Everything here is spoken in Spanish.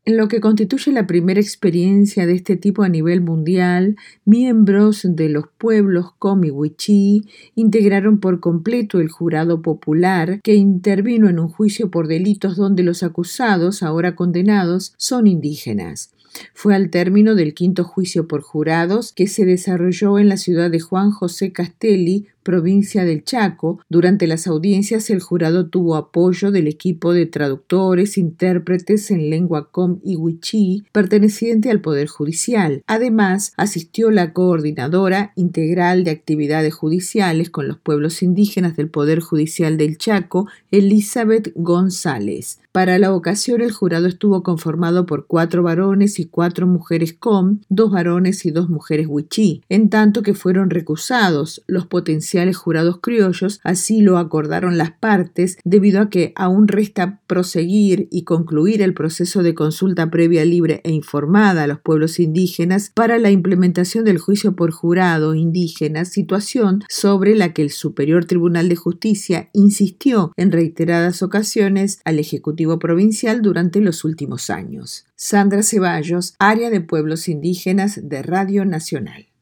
En lo que constituye la primera experiencia de este tipo a nivel mundial, miembros de los pueblos Com y Wichí integraron por completo el jurado popular que intervino en un juicio por delitos donde los acusados, ahora condenados, son indígenas. Fue al término del quinto juicio por jurados que se desarrolló en la ciudad de Juan José Castelli, provincia del Chaco. Durante las audiencias el jurado tuvo apoyo del equipo de traductores, intérpretes en lengua Com y Wichí perteneciente al Poder Judicial. Además, asistió la coordinadora integral de actividades judiciales con los pueblos indígenas del Poder Judicial del Chaco, Elizabeth González. Para la ocasión el jurado estuvo conformado por 4 varones y 4 mujeres Com, 2 varones y 2 mujeres Wichí, en tanto que fueron recusados los potenciales jurados criollos. Así lo acordaron las partes, debido a que aún resta proseguir y concluir el proceso de consulta previa, libre e informada a los pueblos indígenas para la implementación del juicio por jurado indígena, situación sobre la que el Superior Tribunal de Justicia insistió en reiteradas ocasiones al Ejecutivo Provincial durante los últimos años. Sandra Ceballos, Área de Pueblos Indígenas de Radio Nacional.